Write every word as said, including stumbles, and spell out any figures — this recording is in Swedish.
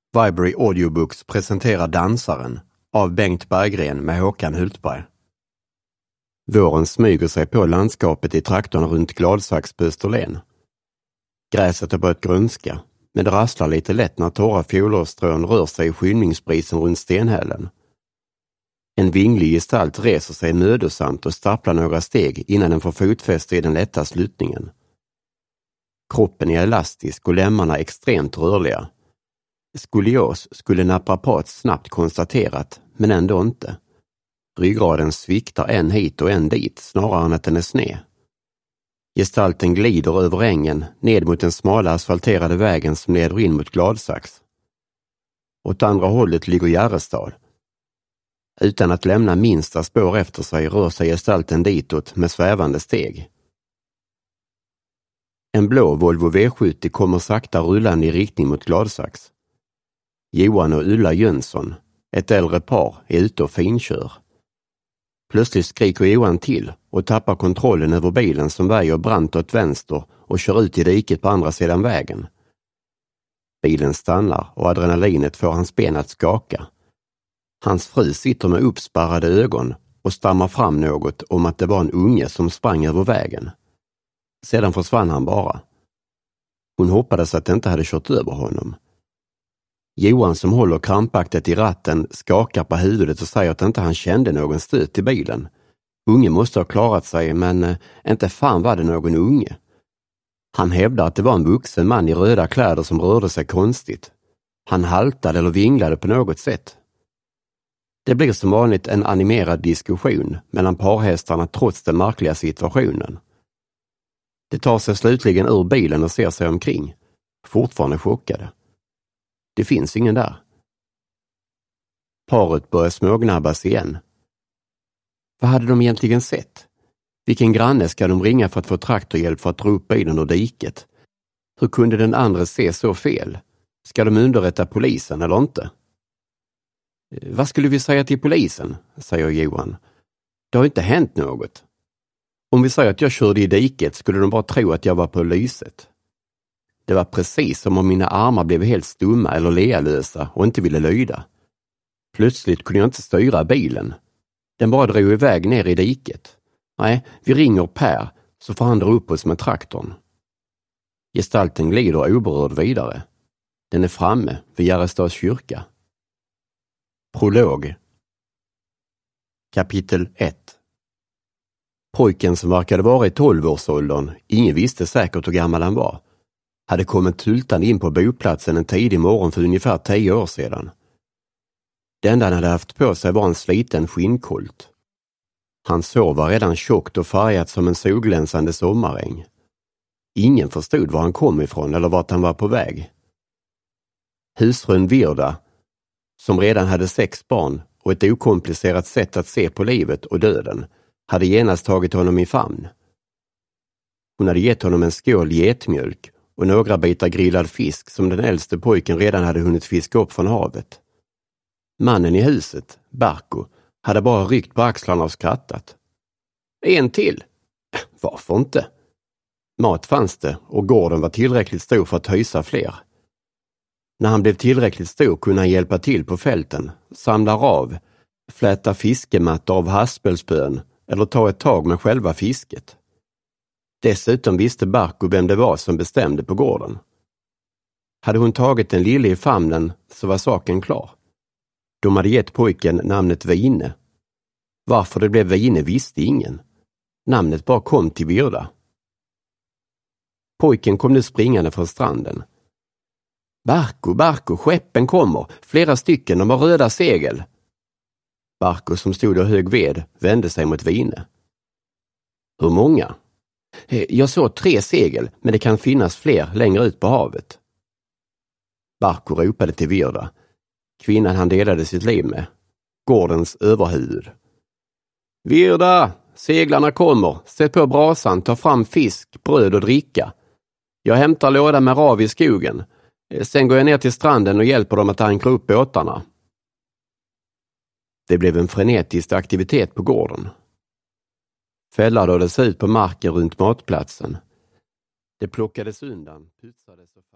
Viberary Audiobooks presenterar Dansaren av Bengt Berggren med Håkan Hultberg. Våren smyger sig på landskapet i traktorn runt Gladsax på Österlen. Gräset har börjat grönska, men det rasslar lite lätt när torra fjolårsstrån rör sig i skymningsbrisen runt stenhällen. En vinglig gestalt reser sig mödosamt och stapplar några steg innan den får fotfäste i den lätta sluttningen. Kroppen är elastisk och lemmarna extremt rörliga. Skolios skulle naprapat snabbt konstaterat, men ändå inte. Ryggraden sviktar en hit och en dit, snarare än att den är sned. Gestalten glider över ängen, ned mot den smala asfalterade vägen som leder in mot Gladsax. Åt andra hållet ligger Järrestad. Utan att lämna minsta spår efter sig rör sig gestalten ditåt med svävande steg. En blå Volvo V sjuttio kommer sakta rullande i riktning mot Gladsax. Johan och Ulla Jönsson, ett äldre par, är ute och finkör. Plötsligt skriker Johan till och tappar kontrollen över bilen som väjer brant åt vänster och kör ut i diket på andra sidan vägen. Bilen stannar och adrenalinet får hans ben att skaka. Hans fru sitter med uppsparrade ögon och stammar fram något om att det var en unge som sprang över vägen. Sedan försvann han bara. Hon hoppades att det inte hade kört över honom. Johan, som håller krampaktigt i ratten, skakar på huvudet och säger att inte han kände någon stöt i bilen. Unge måste ha klarat sig, men eh, inte fan var det någon unge. Han hävdar att det var en vuxen man i röda kläder som rörde sig konstigt. Han haltade eller vinglade på något sätt. Det blir som vanligt en animerad diskussion mellan parhästarna trots den märkliga situationen. De tar sig slutligen ur bilen och ser sig omkring, fortfarande chockade. Det finns ingen där. Paret börjar smågnabbas igen. Vad hade de egentligen sett? Vilken granne ska de ringa för att få traktorhjälp för att dra upp bilen ur diket? Hur kunde den andra se så fel? Ska de underrätta polisen eller inte? Vad skulle vi säga till polisen, säger Johan. Det har inte hänt något. Om vi säger att jag körde i diket skulle de bara tro att jag var på lyset. Det var precis som om mina armar blev helt stumma eller lealösa och inte ville lyda. Plötsligt kunde jag inte styra bilen. Den bara drog iväg ner i diket. Nej, vi ringer Per så får han dra upp oss med traktorn. Gestalten glider oberörd vidare. Den är framme vid Järrestads kyrka. Prolog. Kapitel ett. Pojken som verkade vara i tolvårsåldern, ingen visste säkert hur gammal han var, hade kommit tultande in på boplatsen en tidig morgon för ungefär tio år sedan. Det enda han hade haft på sig var en sliten skinnkolt. Hans hår var redan tjockt och färgat som en solglänsande sommaräng. Ingen förstod var han kom ifrån eller vart han var på väg. Husfrun Virda, som redan hade sex barn och ett okomplicerat sätt att se på livet och döden, hade genast tagit honom i famn. Hon hade gett honom en skål getmjölk och några bitar grillad fisk som den äldste pojken redan hade hunnit fiska upp från havet. Mannen i huset, Barko, hade bara ryckt på axlarna och skrattat. En till? Varför inte? Mat fanns det och gården var tillräckligt stor för att hysa fler. När han blev tillräckligt stor kunde han hjälpa till på fälten, samla av, fläta fiskemattor av haspelspön eller ta ett tag med själva fisket. Dessutom visste Barko vem det var som bestämde på gården. Hade hon tagit den lille i famnen så var saken klar. De hade gett pojken namnet Vine. Varför det blev Vine visste ingen. Namnet bara kom till Virda. Pojken kom nu springande från stranden. Barko, Barko, skeppen kommer. Flera stycken, de har röda segel. Barko, som stod och hög ved, vände sig mot Vine. Hur många? Jag såg tre segel, men det kan finnas fler längre ut på havet. Barko ropade till Virda, kvinnan han delade sitt liv med, gårdens överhuvud. Virda, seglarna kommer. Sätt på brasan, ta fram fisk, bröd och dricka. Jag hämtar låda med rav i skogen. Sen går jag ner till stranden och hjälper dem att ankra upp båtarna. Det blev en frenetisk aktivitet på gården. Fällar lades ut på marken runt matplatsen. Det plockades undan, putsades och